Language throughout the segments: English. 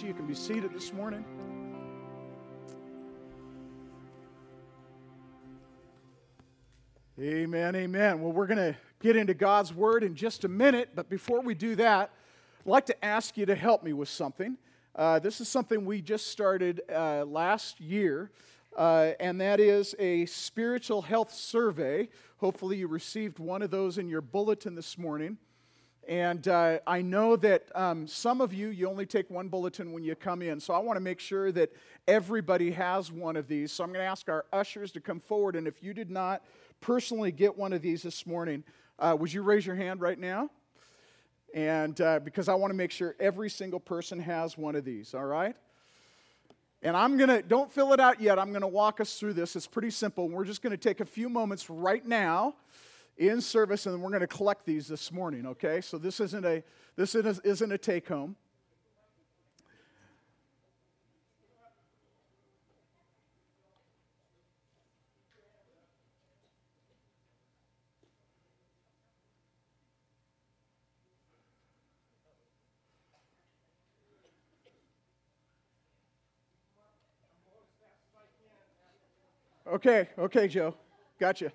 you. You can be seated this morning. Amen, amen. Well, we're going to get into God's Word in just a minute, but before we do that, I'd like to ask you to help me with something. This is something we just started last year, and that is a spiritual health survey. Hopefully you received one of those in your bulletin this morning. And I know that some of you only take one bulletin when you come in, so I want to make sure that everybody has one of these. So I'm going to ask our ushers to come forward, and if you did not personally get one of these this morning, would you raise your hand right now? And because I want to make sure every single person has one of these, all right? And don't fill it out yet, I'm going to walk us through this. It's pretty simple. We're just going to take a few moments right now in service, and then we're going to collect these this morning, okay? So this isn't a take-home. Okay, Joe. Gotcha.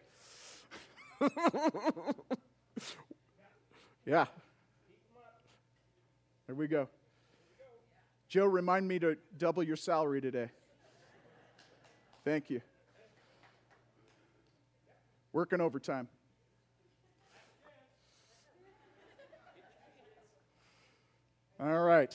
Yeah. There we go. Joe, remind me to double your salary today. Thank you. Working overtime. All right.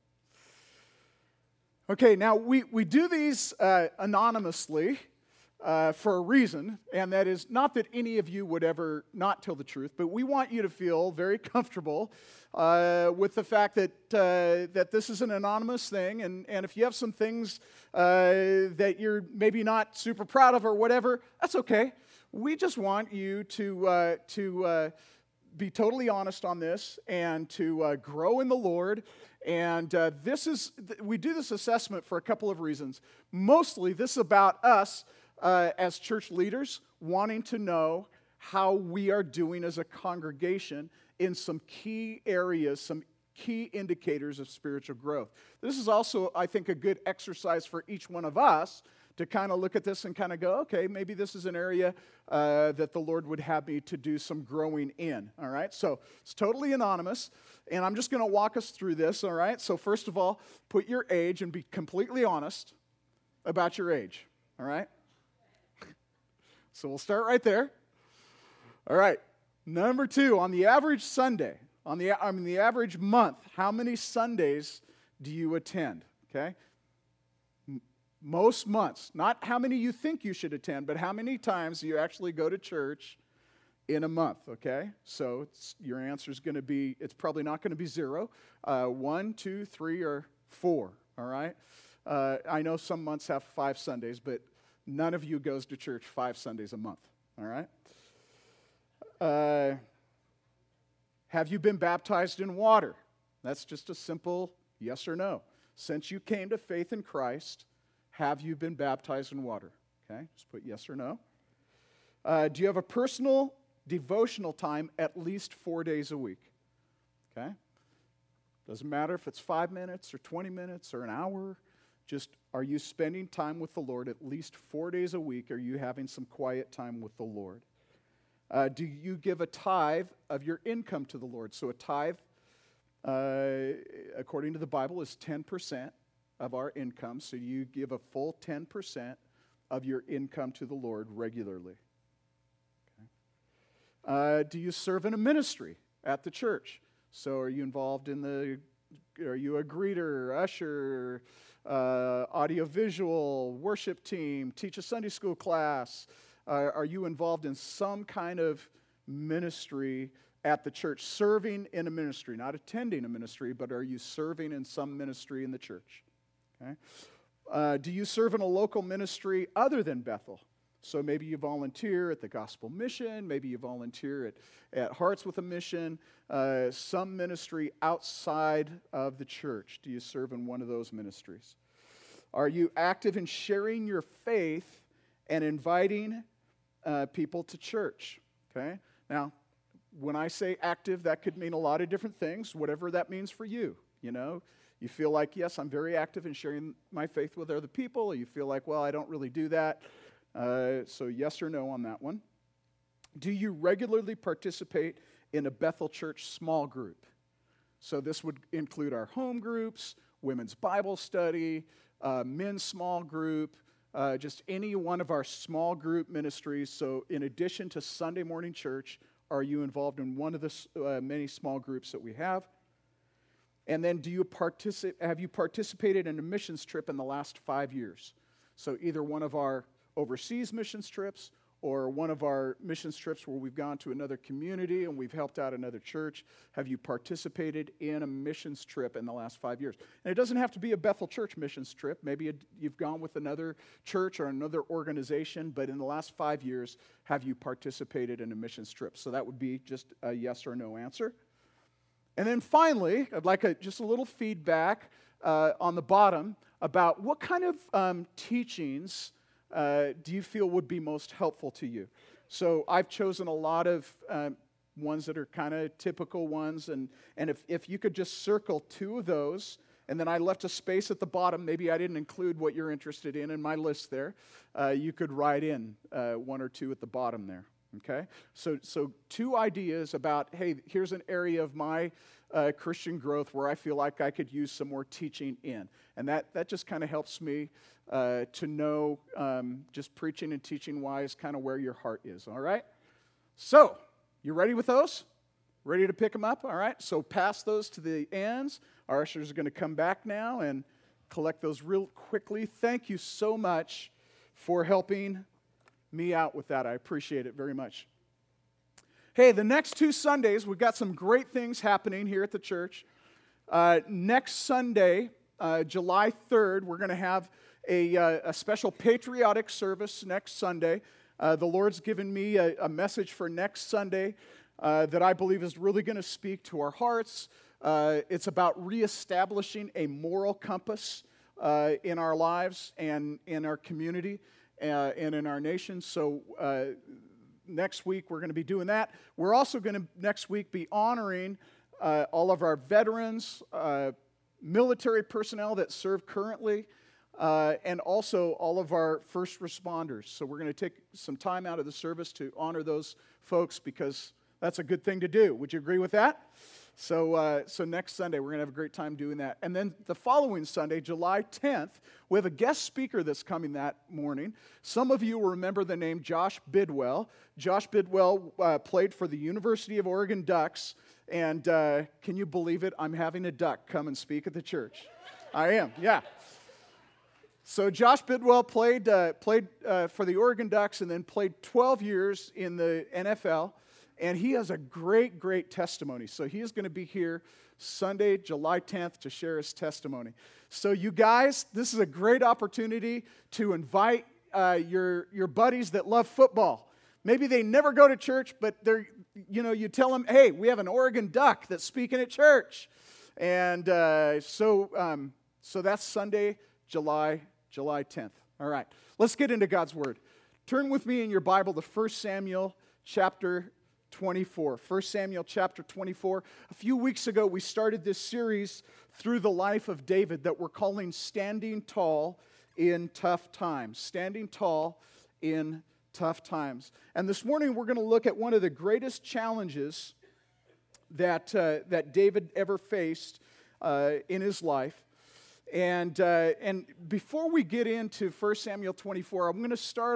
Okay, now we do these anonymously. For a reason, and that is not that any of you would ever not tell the truth, but we want you to feel very comfortable with the fact that this is an anonymous thing, and if you have some things that you're maybe not super proud of or whatever, that's okay. We just want you to be totally honest on this and to grow in the Lord. And we do this assessment for a couple of reasons. Mostly, this is about us as church leaders wanting to know how we are doing as a congregation in some key areas, some key indicators of spiritual growth. This is also, I think, a good exercise for each one of us to kind of look at this and kind of go, okay, maybe this is an area that the Lord would have me to do some growing in, all right? So it's totally anonymous, and I'm just going to walk us through this, all right? So first of all, put your age and be completely honest about your age, all right? So we'll start right there. All right. Number 2, on the average Sunday, the average month, how many Sundays do you attend? Okay? Most months. Not how many you think you should attend, but how many times do you actually go to church in a month, okay? So your answer is going to be, it's probably not going to be 0. 1, 2, 3, or 4, all right? I know some months have 5 Sundays, but none of you goes to church 5 Sundays a month, all right? Have you been baptized in water? That's just a simple yes or no. Since you came to faith in Christ, have you been baptized in water? Okay, just put yes or no. Do you have a personal devotional time at least 4 days a week? Okay? Doesn't matter if it's 5 minutes or 20 minutes or an hour. Just, are you spending time with the Lord at least 4 days a week? Are you having some quiet time with the Lord? Do you give a tithe of your income to the Lord? So a tithe, according to the Bible, is 10% of our income. So you give a full 10% of your income to the Lord regularly. Okay. Do you serve in a ministry at the church? So are you involved in are you a greeter, usher, audiovisual, worship team, teach a Sunday school class? Are you involved in some kind of ministry at the church? Serving in a ministry, not attending a ministry, but are you serving in some ministry in the church? Okay. Do you serve in a local ministry other than Bethel? So maybe you volunteer at the Gospel Mission, maybe you volunteer at Hearts with a Mission, some ministry outside of the church. Do you serve in one of those ministries? Are you active in sharing your faith and inviting people to church? Okay. Now, when I say active, that could mean a lot of different things, whatever that means for you. You know, You feel like, yes, I'm very active in sharing my faith with other people. Or you feel like, well, I don't really do that. So yes or no on that one. Do you regularly participate in a Bethel Church small group? So this would include our home groups, women's Bible study, men's small group, just any one of our small group ministries. So in addition to Sunday morning church, are you involved in one of the many small groups that we have? And then have you participated in a missions trip in the last 5 years? So either one of our overseas missions trips or one of our missions trips where we've gone to another community and we've helped out another church. Have you participated in a missions trip in the last 5 years? And it doesn't have to be a Bethel Church missions trip. Maybe you've gone with another church or another organization, but in the last 5 years, have you participated in a missions trip? So that would be just a yes or no answer. And then finally, I'd like just a little feedback on the bottom about what kind of teachings do you feel would be most helpful to you. So I've chosen a lot of ones that are kind of typical ones, and if you could just circle 2 of those, and then I left a space at the bottom, maybe I didn't include what you're interested in my list there, you could write in 1 or 2 at the bottom there. Okay, so 2 ideas about, hey, here's an area of my Christian growth where I feel like I could use some more teaching in. And that just kind of helps me to know, just preaching and teaching-wise, kind of where your heart is, all right? So, you ready with those? Ready to pick them up? All right, so pass those to the ends. Our ushers are going to come back now and collect those real quickly. Thank you so much for helping me out with that. I appreciate it very much. Hey, the next 2 Sundays, we've got some great things happening here at the church. Next Sunday, July 3rd, we're going to have a special patriotic service next Sunday. The Lord's given me a message for next Sunday that I believe is really going to speak to our hearts. It's about reestablishing a moral compass in our lives and in our community and in our nation. So next week we're going to be doing that. We're also going to next week be honoring all of our veterans, military personnel that serve currently, and also all of our first responders. So we're going to take some time out of the service to honor those folks because that's a good thing to do. Would you agree with that? So next Sunday, we're going to have a great time doing that. And then the following Sunday, July 10th, we have a guest speaker that's coming that morning. Some of you will remember the name Josh Bidwell. Josh Bidwell played for the University of Oregon Ducks. And can you believe it? I'm having a duck come and speak at the church. I am, yeah. So Josh Bidwell played for the Oregon Ducks and then played 12 years in the NFL. And he has a great, great testimony. So he is going to be here Sunday, July 10th, to share his testimony. So you guys, this is a great opportunity to invite your buddies that love football. Maybe they never go to church, but you tell them, hey, we have an Oregon Duck that's speaking at church. And so that's Sunday, July 10th. All right, let's get into God's Word. Turn with me in your Bible to 1 Samuel chapter 24. 1 Samuel chapter 24. A few weeks ago, we started this series through the life of David that we're calling Standing Tall in Tough Times. Standing Tall in Tough Times. And this morning, we're going to look at one of the greatest challenges that David ever faced in his life. And before we get into 1 Samuel 24, I'm going to start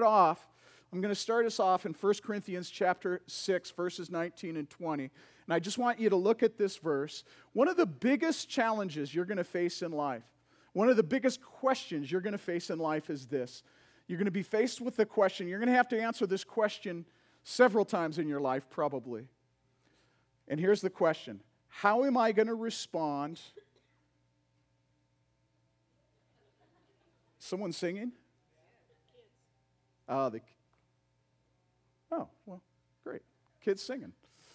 us off in 1 Corinthians chapter 6, verses 19 and 20. And I just want you to look at this verse. One of the biggest challenges you're going to face in life, one of the biggest questions you're going to face in life is this. You're going to be faced with the question, you're going to have to answer this question several times in your life, probably. And here's the question. How am I going to respond? Someone singing? Oh, well, great. Kids singing.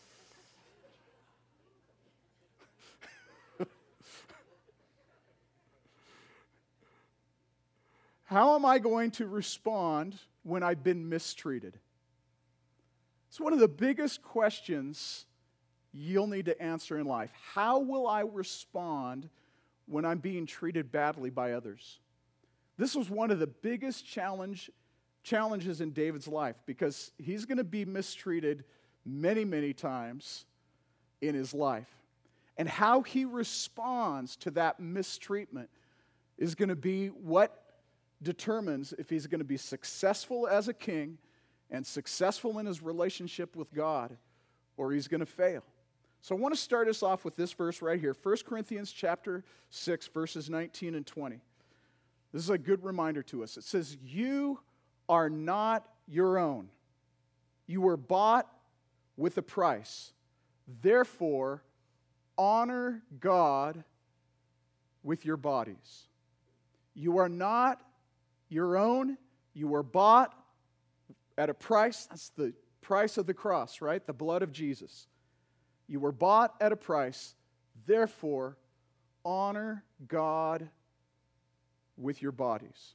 How am I going to respond when I've been mistreated? It's one of the biggest questions you'll need to answer in life. How will I respond when I'm being treated badly by others. This was one of the biggest challenges in David's life because he's going to be mistreated many, many times in his life. And how he responds to that mistreatment is going to be what determines if he's going to be successful as a king and successful in his relationship with God, or he's going to fail. So I want to start us off with this verse right here, 1 Corinthians chapter 6, verses 19 and 20. This is a good reminder to us. It says, "You are not your own. You were bought with a price. Therefore, honor God with your bodies." You are not your own. You were bought at a price. That's the price of the cross, right? The blood of Jesus. You were bought at a price. Therefore, honor God with your bodies.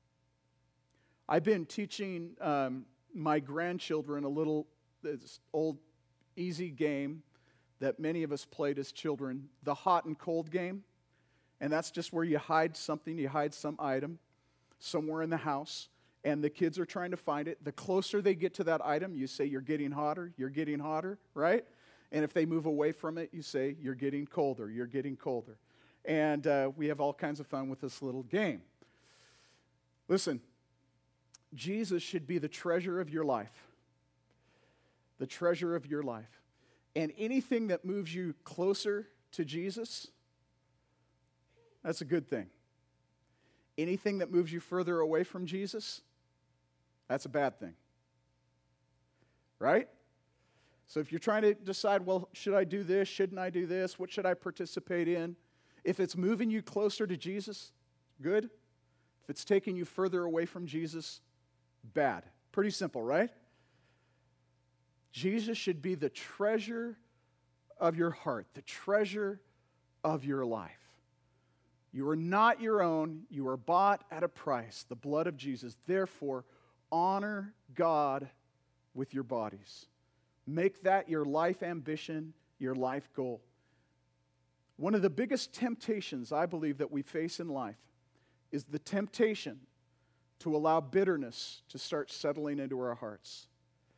I've been teaching my grandchildren a little this old easy game that many of us played as children, the hot and cold game. And that's just where you hide something, you hide some item somewhere in the house, and the kids are trying to find it. The closer they get to that item, you say, "You're getting hotter, right? And if they move away from it, you say, "You're getting colder, you're getting colder." And we have all kinds of fun with this little game. Listen, Jesus should be the treasure of your life. The treasure of your life. And anything that moves you closer to Jesus, that's a good thing. Anything that moves you further away from Jesus, that's a bad thing. Right? So if you're trying to decide, well, should I do this? Shouldn't I do this? What should I participate in? If it's moving you closer to Jesus, good. If it's taking you further away from Jesus, bad. Pretty simple, right? Jesus should be the treasure of your heart, the treasure of your life. You are not your own. You are bought at a price, the blood of Jesus. Therefore, honor God with your bodies. Make that your life ambition, your life goal. One of the biggest temptations I believe that we face in life is the temptation to allow bitterness to start settling into our hearts.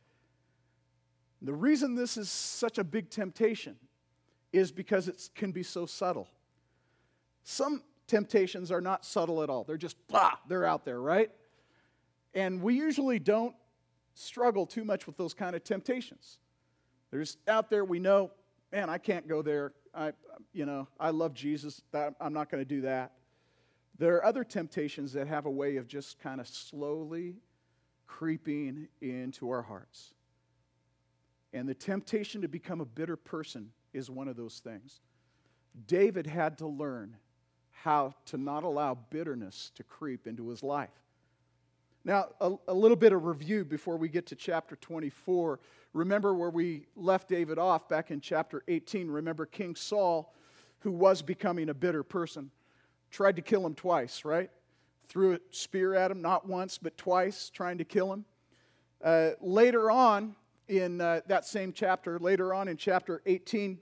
The reason this is such a big temptation is because it can be so subtle. Some temptations are not subtle at all. They're just, they're out there, right? And we usually don't struggle too much with those kind of temptations. They're just out there, we know, man, I can't go there. I love Jesus. I'm not going to do that. There are other temptations that have a way of just kind of slowly creeping into our hearts. And the temptation to become a bitter person is one of those things. David had to learn how to not allow bitterness to creep into his life. Now, a little bit of review before we get to chapter 24. Remember where we left David off back in chapter 18. Remember King Saul, who was becoming a bitter person, tried to kill him twice, right? Threw a spear at him, not once, but twice, trying to kill him. Later on in that same chapter, later on in chapter 18,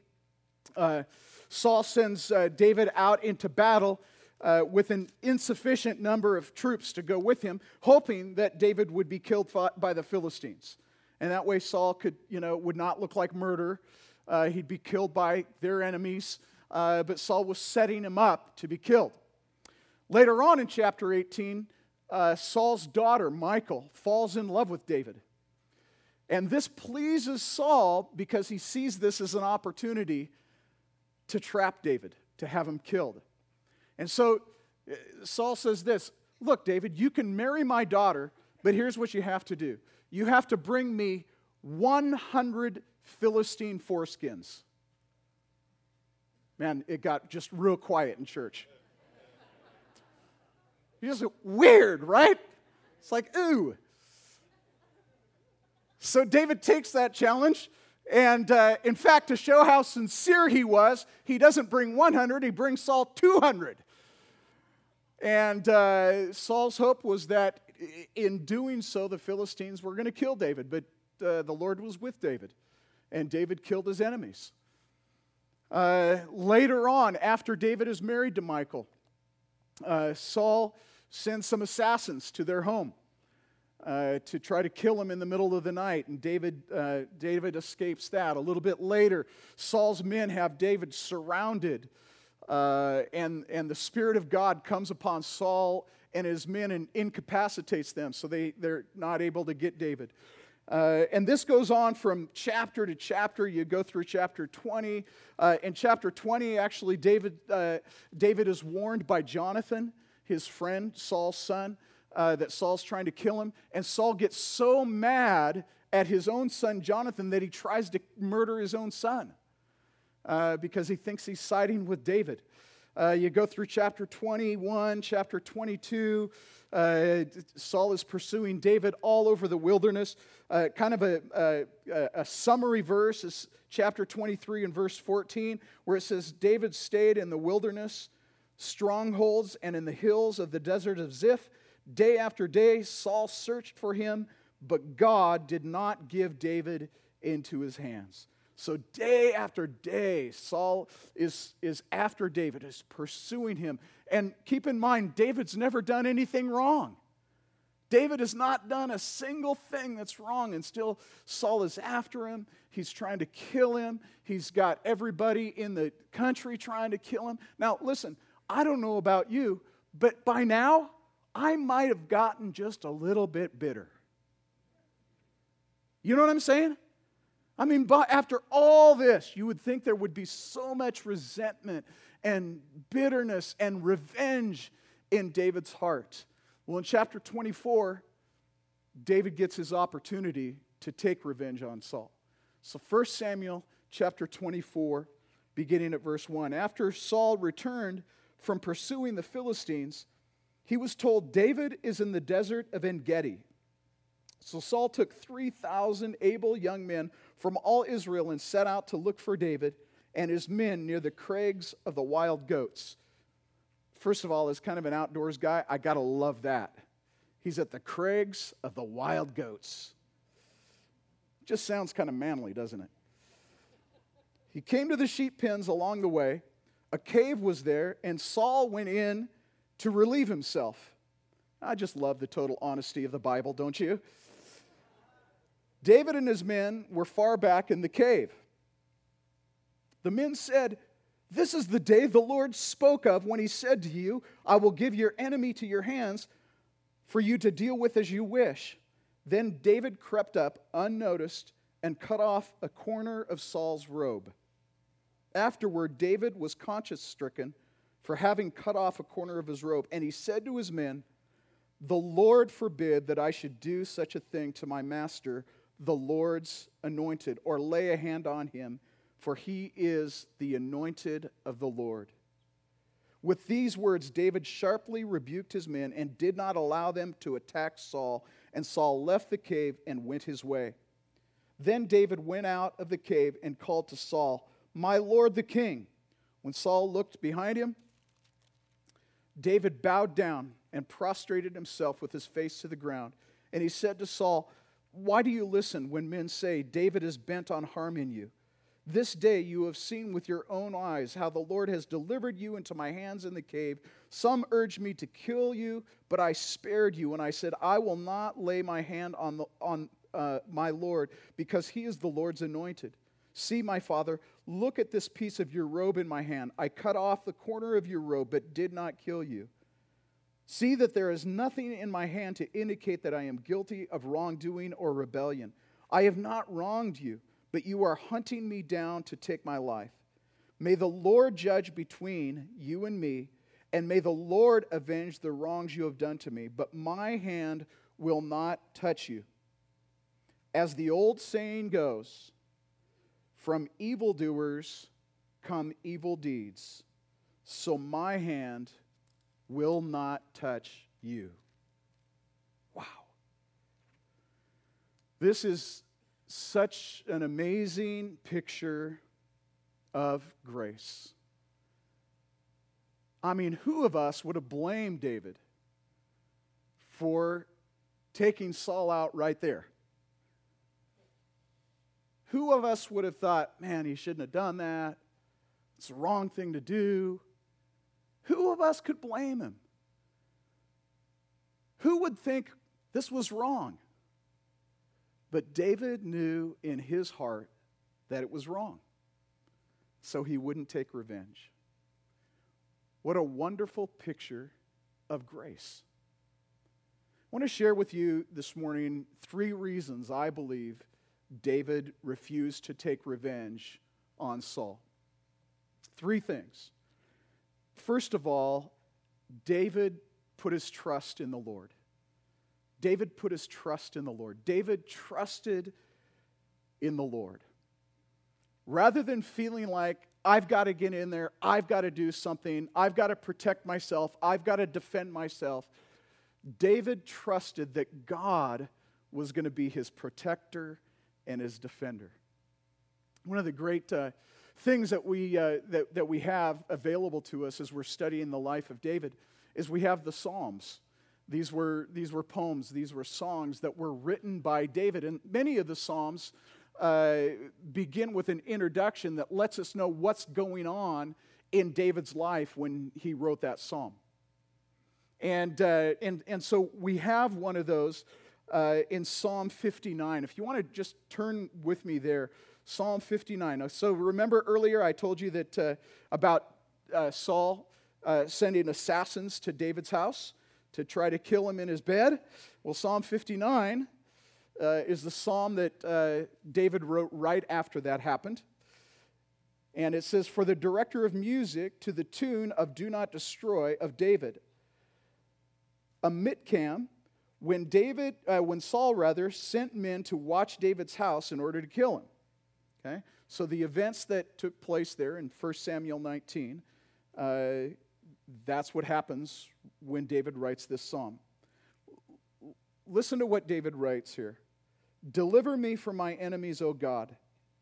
Saul sends David out into battle with an insufficient number of troops to go with him, hoping that David would be killed by the Philistines. And that way Saul would not look like murder. He'd be killed by their enemies. But Saul was setting him up to be killed. Later on in chapter 18, Saul's daughter, Michal, falls in love with David. And this pleases Saul because he sees this as an opportunity to trap David, to have him killed. And so Saul says this, "Look, David, you can marry my daughter, but here's what you have to do. You have to bring me 100 Philistine foreskins." Man, it got just real quiet in church. It's just weird, right? It's like, ooh. So David takes that challenge, and in fact, to show how sincere he was, he doesn't bring 100, he brings Saul 200. And Saul's hope was that in doing so, the Philistines were going to kill David, but the Lord was with David, and David killed his enemies. Later on, after David is married to Michal, Saul sends some assassins to their home to try to kill him in the middle of the night, and David escapes that. A little bit later, Saul's men have David surrounded, and the Spirit of God comes upon Saul and his men and incapacitates them, so they're not able to get David. And this goes on from chapter to chapter. You go through chapter 20. In chapter 20, actually, David is warned by Jonathan, his friend, Saul's son, that Saul's trying to kill him. And Saul gets so mad at his own son, Jonathan, that he tries to murder his own son because he thinks he's siding with David. You go through chapter 21, chapter 22. Saul is pursuing David all over the wilderness. Kind of a summary verse is chapter 23 and verse 14, where it says, David stayed in the wilderness, strongholds, and in the hills of the desert of Ziph. Day after day, Saul searched for him, but God did not give David into his hands. So day after day, Saul is after David, is pursuing him. And keep in mind, David's never done anything wrong. David has not done a single thing that's wrong, and still Saul is after him. He's trying to kill him. He's got everybody in the country trying to kill him. Now, listen, I don't know about you, but by now, I might have gotten just a little bit bitter. You know what I'm saying? I mean, but after all this, you would think there would be so much resentment and bitterness and revenge in David's heart. Well, in chapter 24, David gets his opportunity to take revenge on Saul. So 1 Samuel chapter 24, beginning at verse 1. After Saul returned from pursuing the Philistines, he was told, David is in the desert of En-Gedi. So Saul took 3,000 able young men from all Israel and set out to look for David and his men near the crags of the wild goats. First of all, as kind of an outdoors guy, I gotta love that. He's at the crags of the wild goats. Just sounds kind of manly, doesn't it? He came to the sheep pens along the way. A cave was there, and Saul went in to relieve himself. I just love the total honesty of the Bible, don't you? David and his men were far back in the cave. The men said, This is the day the Lord spoke of when he said to you, I will give your enemy to your hands for you to deal with as you wish. Then David crept up unnoticed and cut off a corner of Saul's robe. Afterward, David was conscience-stricken for having cut off a corner of his robe, and he said to his men, The Lord forbid that I should do such a thing to my master, the Lord's anointed, or lay a hand on him, for he is the anointed of the Lord. With these words, David sharply rebuked his men and did not allow them to attack Saul, and Saul left the cave and went his way. Then David went out of the cave and called to Saul, My lord the king. When Saul looked behind him, David bowed down and prostrated himself with his face to the ground. And he said to Saul, Why do you listen when men say, David is bent on harming you? This day you have seen with your own eyes how the Lord has delivered you into my hands in the cave. Some urged me to kill you, but I spared you. And I said, I will not lay my hand on my Lord, because he is the Lord's anointed. See, my father, look at this piece of your robe in my hand. I cut off the corner of your robe, but did not kill you. See that there is nothing in my hand to indicate that I am guilty of wrongdoing or rebellion. I have not wronged you, but you are hunting me down to take my life. May the Lord judge between you and me, and may the Lord avenge the wrongs you have done to me, but my hand will not touch you. As the old saying goes, from evildoers come evil deeds, so my hand will not touch you. Wow. This is such an amazing picture of grace. I mean, who of us would have blamed David for taking Saul out right there? Who of us would have thought, man, he shouldn't have done that? It's the wrong thing to do. Who of us could blame him? Who would think this was wrong? But David knew in his heart that it was wrong, so he wouldn't take revenge. What a wonderful picture of grace. I want to share with you this morning 3 reasons I believe David refused to take revenge on Saul. 3 things. First of all, David put his trust in the Lord. David put his trust in the Lord. David trusted in the Lord. Rather than feeling like, I've got to get in there, I've got to do something, I've got to protect myself, I've got to defend myself, David trusted that God was going to be his protector and his defender. One of the great things that we have available to us as we're studying the life of David is we have the Psalms. These were poems, these were songs that were written by David, and many of the Psalms begin with an introduction that lets us know what's going on in David's life when he wrote that psalm. And so we have one of those in Psalm 59. If you want to just turn with me there, Psalm 59. So remember earlier I told you that about Saul sending assassins to David's house to try to kill him in his bed. Well, Psalm 59 is the psalm that David wrote right after that happened. And it says, "For the director of music to the tune of Do Not Destroy of David. A Mitkam, when Saul sent men to watch David's house in order to kill him." Okay? So the events that took place there in 1 Samuel 19, that's what happens when David writes this psalm. Listen to what David writes here. "Deliver me from my enemies, O God.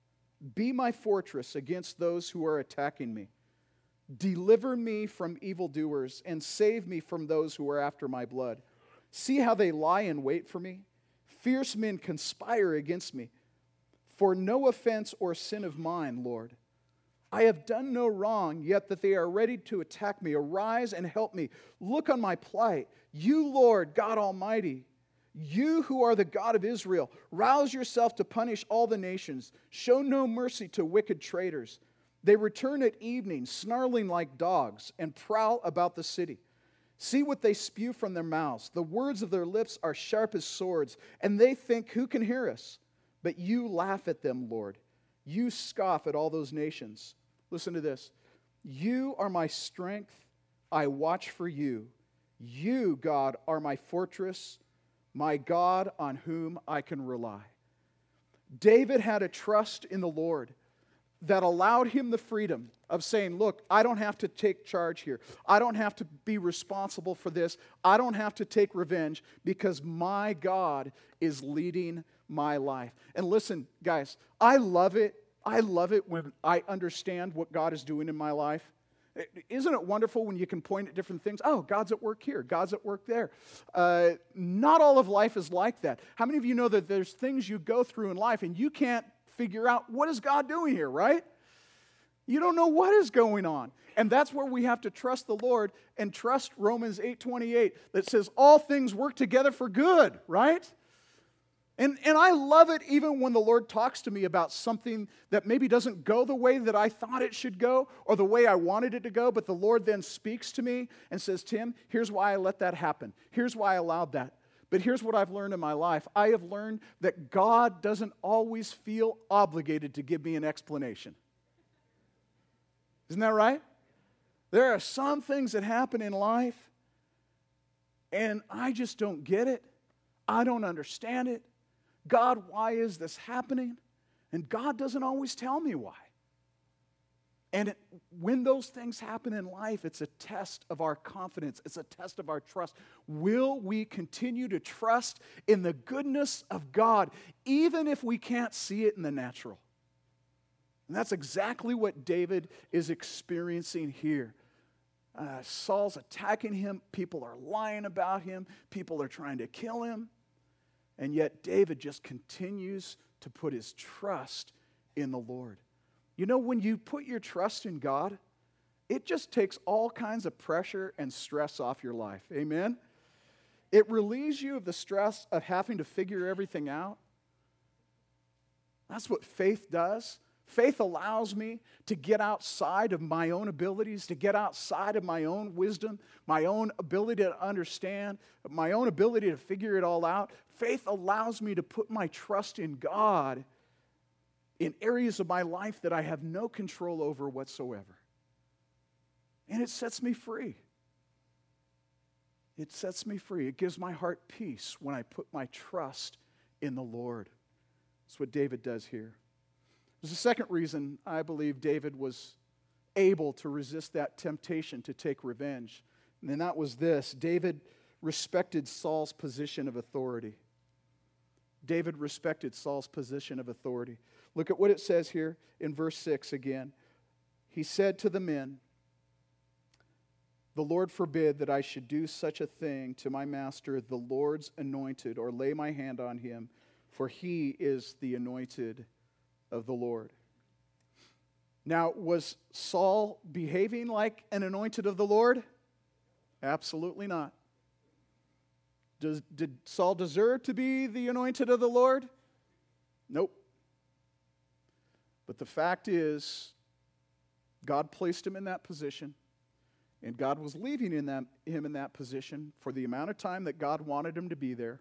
Be my fortress against those who are attacking me. Deliver me from evildoers and save me from those who are after my blood. See how they lie in wait for me. Fierce men conspire against me. For no offense or sin of mine, Lord. I have done no wrong, yet that they are ready to attack me. Arise and help me. Look on my plight. You, Lord, God Almighty, you who are the God of Israel, rouse yourself to punish all the nations. Show no mercy to wicked traitors. They return at evening, snarling like dogs, and prowl about the city. See what they spew from their mouths. The words of their lips are sharp as swords, and they think, who can hear us? But you laugh at them, Lord. You scoff at all those nations. Listen to this. You are my strength. I watch for you. You, God, are my fortress, my God on whom I can rely." David had a trust in the Lord that allowed him the freedom of saying, look, I don't have to take charge here. I don't have to be responsible for this. I don't have to take revenge because my God is leading my life. And listen, guys, I love it. I love it when I understand what God is doing in my life. Isn't it wonderful when you can point at different things? Oh, God's at work here. God's at work there. Not all of life is like that. How many of you know that there's things you go through in life and you can't figure out what is God doing here, right? You don't know what is going on. And that's where we have to trust the Lord and trust Romans 8:28 that says all things work together for good, right? And I love it even when the Lord talks to me about something that maybe doesn't go the way that I thought it should go or the way I wanted it to go, but the Lord then speaks to me and says, Tim, here's why I let that happen. Here's why I allowed that. But here's what I've learned in my life. I have learned that God doesn't always feel obligated to give me an explanation. Isn't that right? There are some things that happen in life, and I just don't get it. I don't understand it. God, why is this happening? And God doesn't always tell me why. And when those things happen in life, it's a test of our confidence. It's a test of our trust. Will we continue to trust in the goodness of God, even if we can't see it in the natural? And that's exactly what David is experiencing here. Saul's attacking him. People are lying about him. People are trying to kill him. And yet David just continues to put his trust in the Lord. You know, when you put your trust in God, it just takes all kinds of pressure and stress off your life. Amen? It relieves you of the stress of having to figure everything out. That's what faith does. Faith allows me to get outside of my own abilities, to get outside of my own wisdom, my own ability to understand, my own ability to figure it all out. Faith allows me to put my trust in God in areas of my life that I have no control over whatsoever. And it sets me free. It sets me free. It gives my heart peace when I put my trust in the Lord. That's what David does here. There's a second reason I believe David was able to resist that temptation to take revenge. And that was this. David respected Saul's position of authority. David respected Saul's position of authority. Look at what it says here in verse 6 again. He said to the men, "The Lord forbid that I should do such a thing to my master, the Lord's anointed, or lay my hand on him, for he is the anointed of the Lord." Now, was Saul behaving like an anointed of the Lord? Absolutely not. Did Saul deserve to be the anointed of the Lord? Nope. But the fact is, God placed him in that position, and God was leaving him in that position for the amount of time that God wanted him to be there.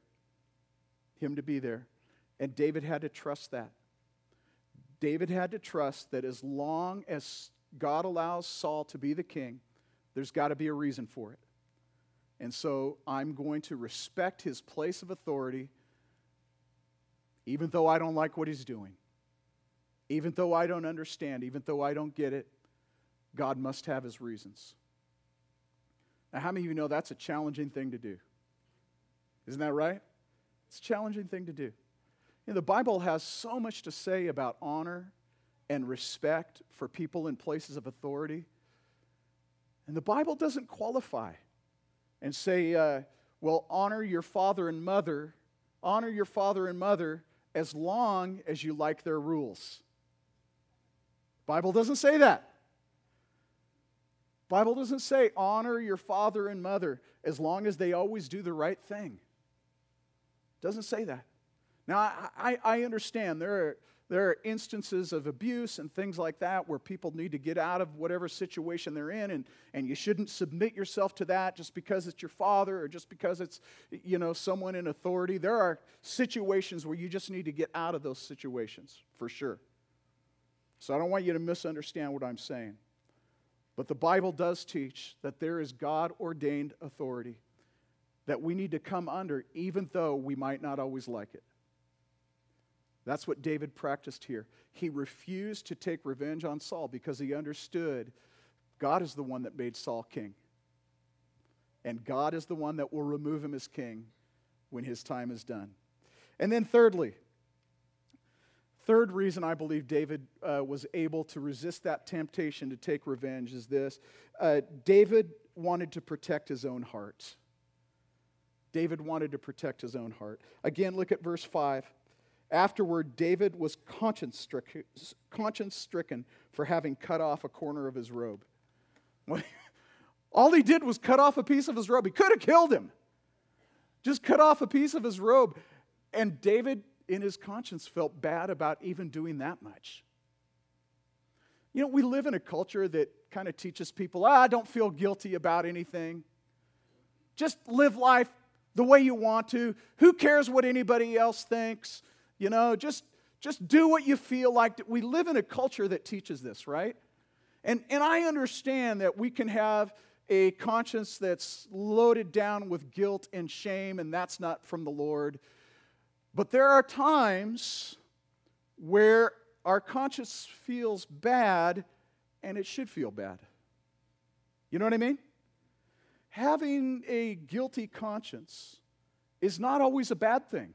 And David had to trust that. David had to trust that as long as God allows Saul to be the king, there's got to be a reason for it. And so I'm going to respect his place of authority, even though I don't like what he's doing. Even though I don't understand, even though I don't get it, God must have his reasons. Now, how many of you know that's a challenging thing to do? Isn't that right? It's a challenging thing to do. You know, the Bible has so much to say about honor and respect for people in places of authority. And the Bible doesn't qualify and say, well, honor your father and mother as long as you like their rules. Bible doesn't say that. Bible doesn't say honor your father and mother as long as they always do the right thing. It doesn't say that. Now, I understand there are instances of abuse and things like that where people need to get out of whatever situation they're in, and you shouldn't submit yourself to that just because it's your father or just because it's, someone in authority. There are situations where you just need to get out of those situations, for sure. So I don't want you to misunderstand what I'm saying. But the Bible does teach that there is God-ordained authority that we need to come under even though we might not always like it. That's what David practiced here. He refused to take revenge on Saul because he understood God is the one that made Saul king. And God is the one that will remove him as king when his time is done. And then third reason I believe David was able to resist that temptation to take revenge is this. David wanted to protect his own heart. David wanted to protect his own heart. Again, look at verse 5. Afterward, David was conscience-stricken for having cut off a corner of his robe. All he did was cut off a piece of his robe. He could have killed him. Just cut off a piece of his robe. And David, in his conscience, felt bad about even doing that much. You know, we live in a culture that kind of teaches people, don't feel guilty about anything. Just live life the way you want to. Who cares what anybody else thinks? Just do what you feel like. We live in a culture that teaches this, right? And I understand that we can have a conscience that's loaded down with guilt and shame, and that's not from the Lord. But there are times where our conscience feels bad, and it should feel bad. You know what I mean? Having a guilty conscience is not always a bad thing.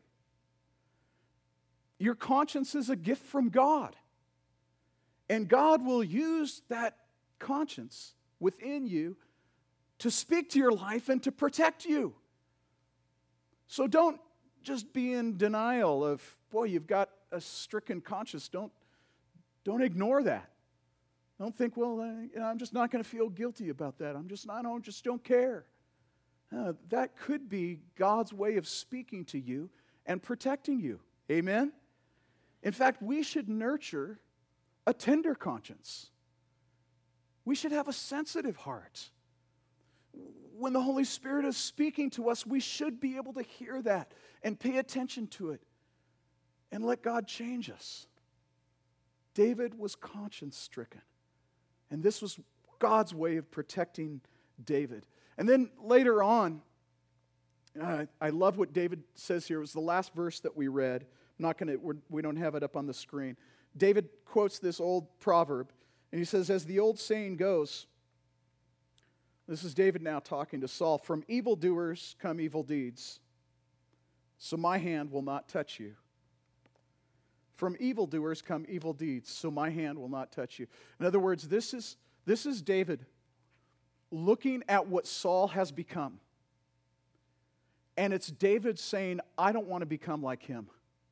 Your conscience is a gift from God. And God will use that conscience within you to speak to your life and to protect you. So don't just be in denial of, boy, you've got a stricken conscience. Don't ignore that. Don't think, well, I'm just not going to feel guilty about that. I just don't care. That could be God's way of speaking to you and protecting you. Amen? In fact, we should nurture a tender conscience. We should have a sensitive heart. When the Holy Spirit is speaking to us, we should be able to hear that and pay attention to it and let God change us. David was conscience-stricken, and this was God's way of protecting David. And then later on, I love what David says here. It was the last verse that we read. We don't have it up on the screen. David quotes this old proverb, and he says, as the old saying goes, this is David now talking to Saul, from evildoers come evil deeds, so my hand will not touch you. From evildoers come evil deeds, so my hand will not touch you. In other words, this is David looking at what Saul has become. And it's David saying, I don't want to become like him.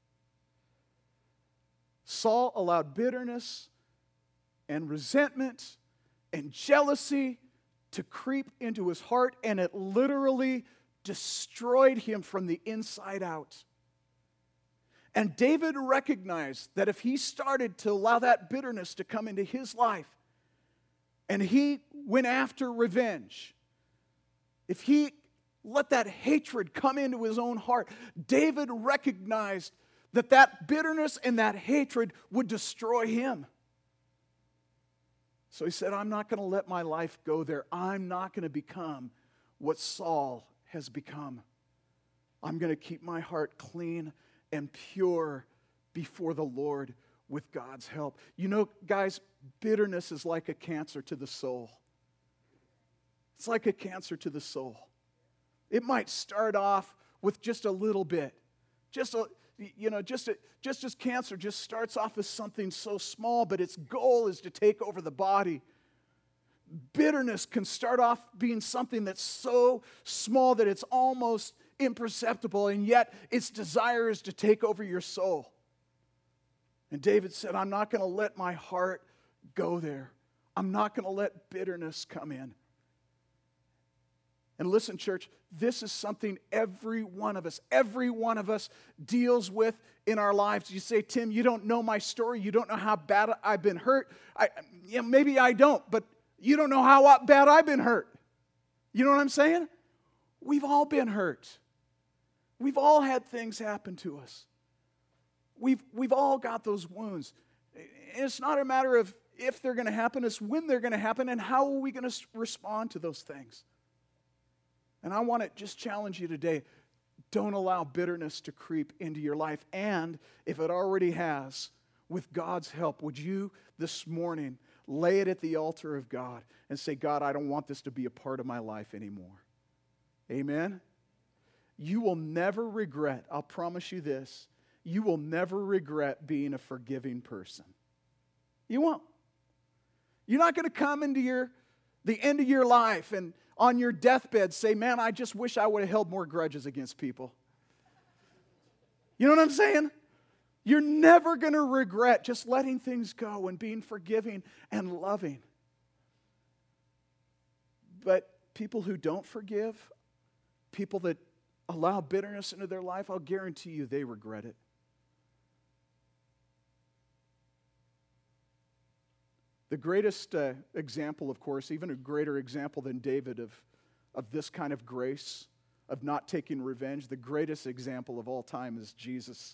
Saul allowed bitterness and resentment and jealousy to creep into his heart, and it literally destroyed him from the inside out. And David recognized that if he started to allow that bitterness to come into his life, and he went after revenge, if he let that hatred come into his own heart, David recognized that that bitterness and that hatred would destroy him. So he said, I'm not going to let my life go there. I'm not going to become what Saul has become. I'm going to keep my heart clean and pure before the Lord with God's help. You know, guys, bitterness is like a cancer to the soul. It's like a cancer to the soul. It might start off with just a little bit. Just as cancer just starts off as something so small, but its goal is to take over the body. Bitterness can start off being something that's so small that it's almost imperceptible, and yet its desire is to take over your soul. And David said, I'm not going to let my heart go there. I'm not going to let bitterness come in. And listen, church, this is something every one of us deals with in our lives. You say, Tim, you don't know my story. You don't know how bad I've been hurt. Maybe I don't, but you don't know how bad I've been hurt. You know what I'm saying? We've all been hurt. We've all had things happen to us. We've all got those wounds. And it's not a matter of if they're going to happen, it's when they're going to happen and how are we going to respond to those things. And I want to just challenge you today, don't allow bitterness to creep into your life. And if it already has, with God's help, would you this morning lay it at the altar of God and say, God, I don't want this to be a part of my life anymore. Amen? You will never regret, I'll promise you this, you will never regret being a forgiving person. You won't. You're not going to come into the end of your life and on your deathbed say, man, I just wish I would have held more grudges against people. You know what I'm saying? You're never going to regret just letting things go and being forgiving and loving. But people who don't forgive, people that allow bitterness into their life, I'll guarantee you they regret it. The greatest example, of course, even a greater example than David of this kind of grace, of not taking revenge, the greatest example of all time is Jesus.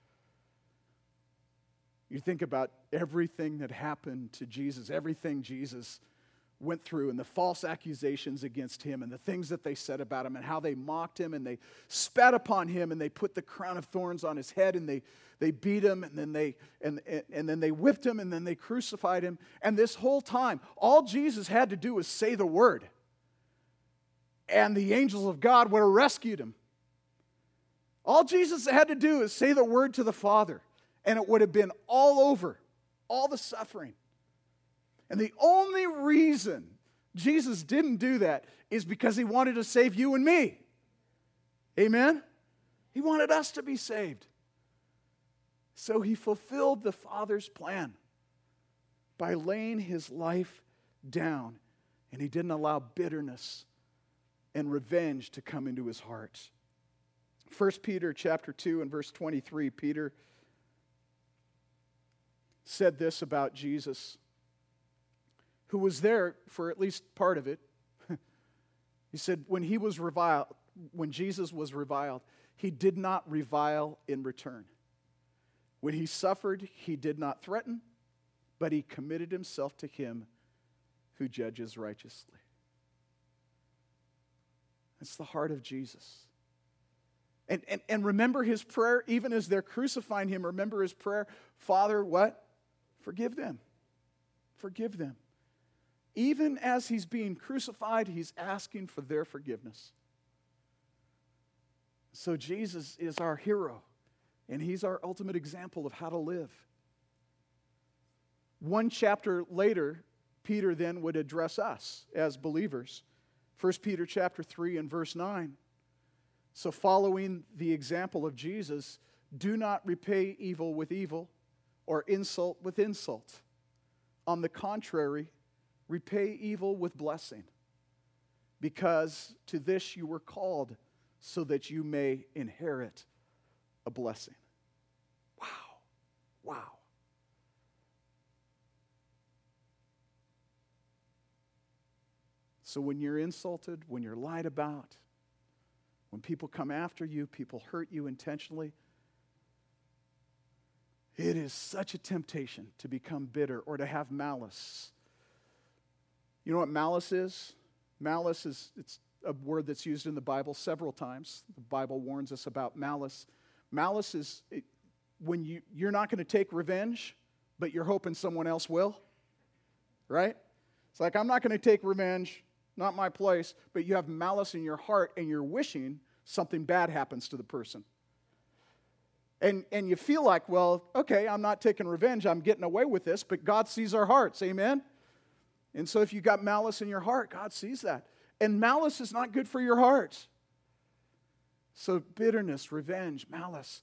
You think about everything that happened to Jesus, everything Jesus went through, and the false accusations against him, and the things that they said about him, and how they mocked him, and they spat upon him, and they put the crown of thorns on his head, and they beat him, and then they whipped him, and then they crucified him. And this whole time, all Jesus had to do was say the word, and the angels of God would have rescued him. All Jesus had to do is say the word to the Father, and it would have been all over, all the suffering. And the only reason Jesus didn't do that is because he wanted to save you and me. Amen? He wanted us to be saved. So he fulfilled the Father's plan. by laying his life down, and he didn't allow bitterness and revenge to come into his heart. 1 Peter chapter 2 and verse 23, Peter said this about Jesus, who was there for at least part of it. He said, when Jesus was reviled, he did not revile in return. When he suffered, he did not threaten, but he committed himself to him who judges righteously. That's the heart of Jesus. And remember his prayer, even as they're crucifying him, remember his prayer, Father, what? Forgive them. Forgive them. Even as he's being crucified, he's asking for their forgiveness. So Jesus is our hero, and he's our ultimate example of how to live. One chapter later, Peter then would address us as believers. 1 Peter chapter 3 and verse 9. So following the example of Jesus, do not repay evil with evil or insult with insult. On the contrary, repay evil with blessing, because to this you were called, so that you may inherit a blessing. Wow. Wow. So when you're insulted, when you're lied about, when people come after you, people hurt you intentionally, it is such a temptation to become bitter or to have malice. You know what malice is? Malice it's a word that's used in the Bible several times. The Bible warns us about malice. Malice is when you're not going to take revenge, but you're hoping someone else will. Right? It's like, I'm not going to take revenge, not my place, but you have malice in your heart and you're wishing something bad happens to the person. And you feel like, well, okay, I'm not taking revenge, I'm getting away with this, but God sees our hearts, amen? And so if you got malice in your heart, God sees that. And malice is not good for your heart. So bitterness, revenge, malice,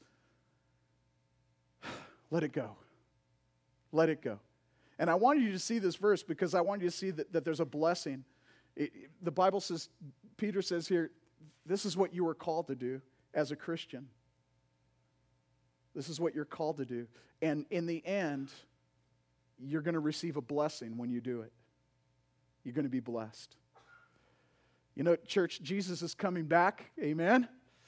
let it go. Let it go. And I wanted you to see this verse because I want you to see that there's a blessing. The Bible says, Peter says here, this is what you were called to do as a Christian. This is what you're called to do. And in the end, you're going to receive a blessing when you do it. You're going to be blessed. You know, church, Jesus is coming back. Amen?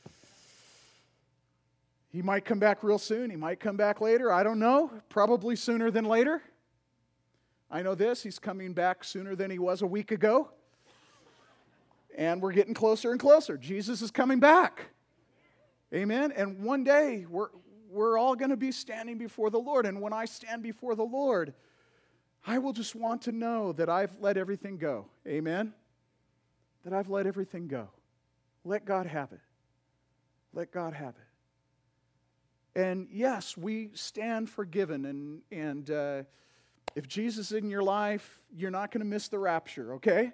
He might come back real soon. He might come back later. I don't know. Probably sooner than later. I know this. He's coming back sooner than he was a week ago. And we're getting closer and closer. Jesus is coming back. Amen? And one day, we're all going to be standing before the Lord. And when I stand before the Lord, I will just want to know that I've let everything go. Amen? That I've let everything go. Let God have it. Let God have it. And yes, we stand forgiven. And if Jesus is in your life, you're not going to miss the rapture, okay?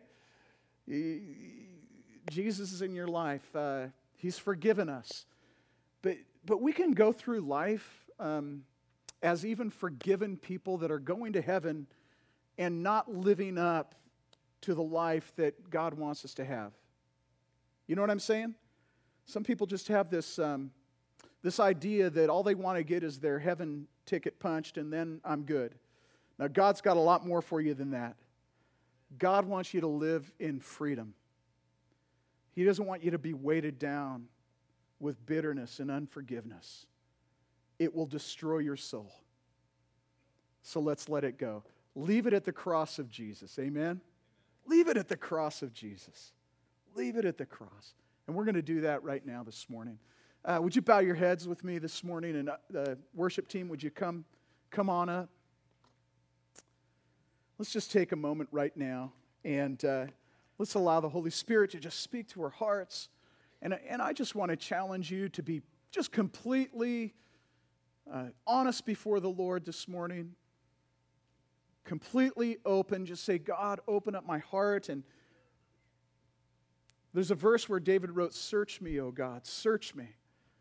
Jesus is in your life. He's forgiven us. But we can go through life as even forgiven people that are going to heaven and not living up to the life that God wants us to have. You know what I'm saying? Some people just have this idea that all they want to get is their heaven ticket punched and then I'm good. Now, God's got a lot more for you than that. God wants you to live in freedom. He doesn't want you to be weighted down with bitterness and unforgiveness. It will destroy your soul. So let's let it go. Leave it at the cross of Jesus. Amen? Leave it at the cross of Jesus. Leave it at the cross. And we're going to do that right now this morning. Would you bow your heads with me this morning? And the worship team, would you come on up? Let's just take a moment right now and let's allow the Holy Spirit to just speak to our hearts. And I just want to challenge you to be just completely honest before the Lord this morning. Completely open. Just say, God, open up my heart. And there's a verse where David wrote, search me, O God, search me.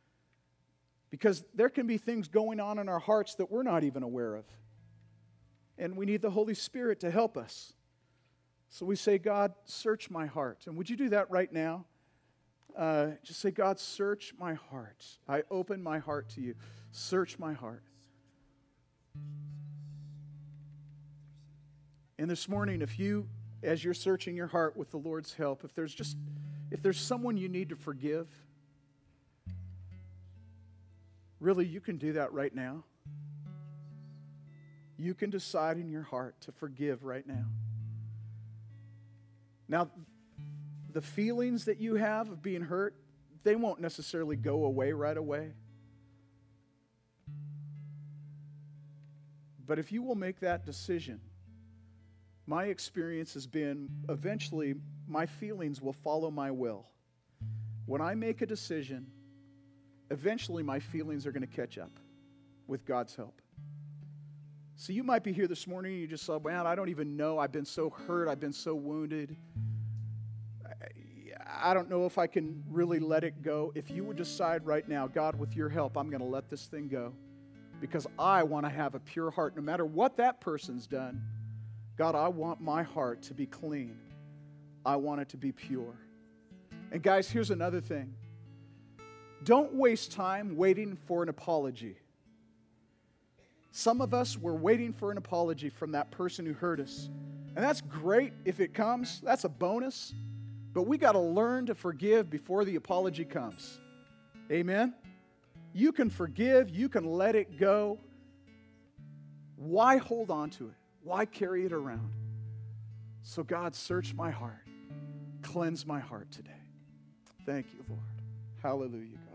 Because there can be things going on in our hearts that we're not even aware of. And we need the Holy Spirit to help us. So we say, God, search my heart. And would you do that right now? Just say, God, search my heart. I open my heart to you. Search my heart. And this morning, if you, as you're searching your heart with the Lord's help, if there's someone you need to forgive, really, you can do that right now. You can decide in your heart to forgive right now. Now, the feelings that you have of being hurt, they won't necessarily go away right away. But if you will make that decision, my experience has been eventually my feelings will follow my will. When I make a decision, eventually my feelings are going to catch up with God's help. So you might be here this morning and you just said, man, I don't even know. I've been so hurt. I've been so wounded. I don't know if I can really let it go. If you would decide right now, God, with your help, I'm going to let this thing go because I want to have a pure heart. No matter what that person's done, God, I want my heart to be clean. I want it to be pure. And guys, here's another thing. Don't waste time waiting for an apology. Some of us were waiting for an apology from that person who hurt us. And that's great if it comes. That's a bonus. But we got to learn to forgive before the apology comes. Amen? You can forgive. You can let it go. Why hold on to it? Why carry it around? So God, search my heart. Cleanse my heart today. Thank you, Lord. Hallelujah, God.